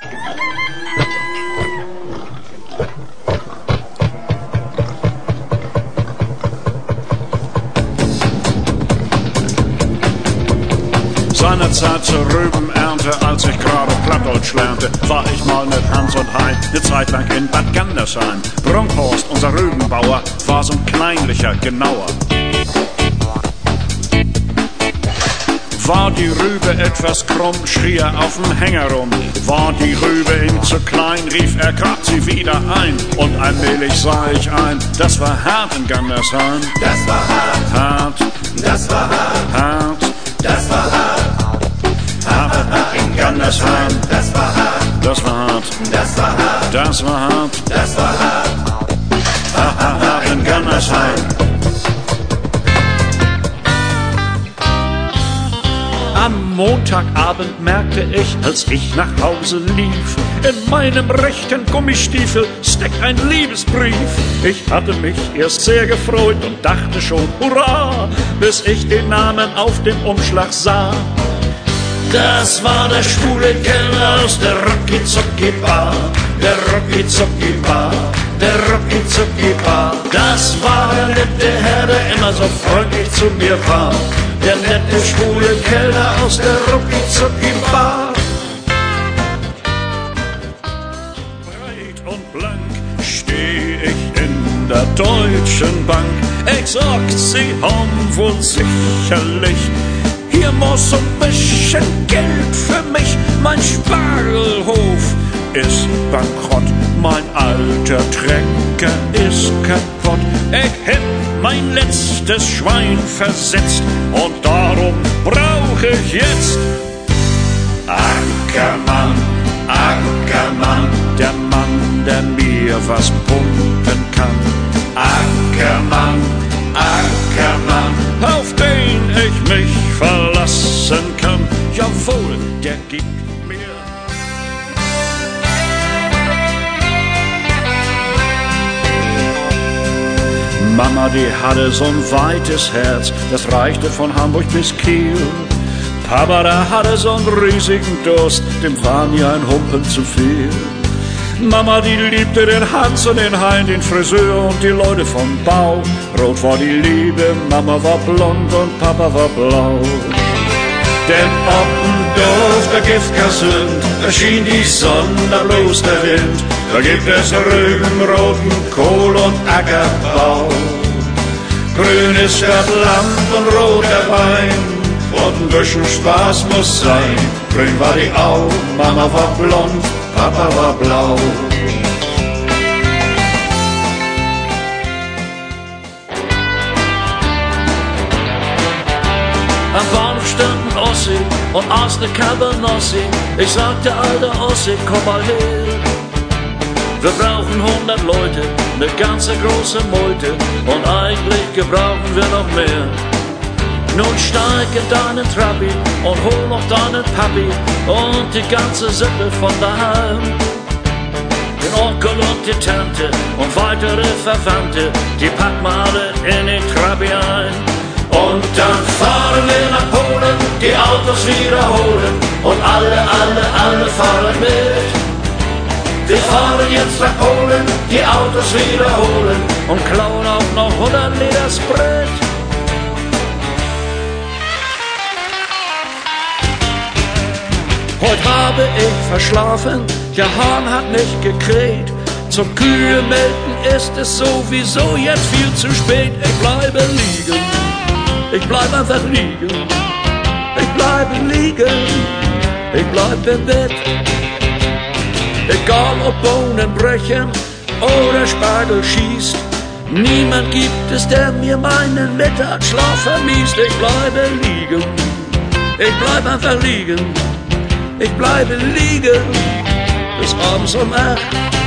Seinerzeit zur Rübenernte, als ich gerade Plattdeutsch lernte, war ich mal mit Hans und Hein eine Zeit lang in Bad Gandersheim. Bronkhorst, unser Rübenbauer, war so ein kleinlicher, genauer. War die Rübe etwas krumm, schrie er auf dem Hänger rum. War die Rübe ihm zu klein, rief er, grad sie wieder ein. Und allmählich sah ich ein, das war hart in Gandersheim. Das war hart, Hart, das war hart, hart, das war hart, hart in Gandersheim. das war hart, Das war hart, das war hart, das war hart, das war hart, hart in Gandersheim. Am Montagabend merkte ich, als ich nach Hause lief, in meinem rechten Gummistiefel steckt ein Liebesbrief. Ich hatte mich erst sehr gefreut und dachte schon, hurra, bis ich den Namen auf dem Umschlag sah. Das war der schwule Kellner aus der Rucki-Zucki-Bar, der Rucki-Zucki-Bar, der Rucki-Zucki-Bar. Das war der nette Herr, der immer so freundlich zu mir war. Der nette schwule Kellner aus der Rucki-Zucki-Bar. Breit und blank steh ich in der Deutschen Bank. Ich sagt, sie haben wohl sicherlich hier muss ein bisschen Geld für mich. Mein Spargelhof ist bankrott, mein alter Trecker ist kaputt. Ich hätt mein letztes Schwein versetzt und darum brauch ich jetzt Ackermann, Ackermann, der Mann, der mir was pumpen kann. Ackermann, Ackermann, auf den ich mich verlassen kann. Jawohl, der gibt mir. Mama, die hatte so ein weites Herz, das reichte von Hamburg bis Kiel. Papa, der hatte so einen riesigen Durst, dem war mir ein Humpen zu viel. Mama, die liebte den Hans und den Hein, den Friseur und die Leute vom Bau. Rot war die Liebe, Mama war blond und Papa war blau. Denn Oppendorf, da gibt kein Sünd, da schien die Sonne, da bloß der Wind. Da gibt es Rüben, roten Kohl und Ackerbau. Grün ist das Land und rot der Wein. Und ein bisschen Spaß muss sein. Grün war die Au, Mama war blond, Papa war blau. Am Bahnhof stand ein Ossi und aß ne Cabernossi. Ich sagte, alter Ossi, komm mal her. Wir brauchen 100 Leute, ne ganze große Meute. Und eigentlich gebrauchen wir noch mehr. Nun steig in deinen Trabi und hol noch deinen Papi und die ganze Sippe von daheim. Den Onkel und die Tante und weitere Verwandte, die packen wir alle in den Trabi ein. Und dann fahren wir nach Polen, die Autos wiederholen und alle fahren mit. Wir fahren jetzt nach Polen, die Autos wiederholen und klauen auch noch 100 Liter Sprit. Heute habe ich verschlafen, der Hahn hat nicht gekräht. Zum Kühe melken ist es sowieso jetzt viel zu spät. Ich bleibe liegen, ich bleib einfach liegen. Ich bleibe liegen, ich bleib im Bett. Egal ob Bohnen brechen oder Spargel schießt, niemand gibt es, der mir meinen Mittagsschlaf vermiest. Ich bleibe liegen, ich bleib einfach liegen. Ich bleibe liegen bis abends um 8.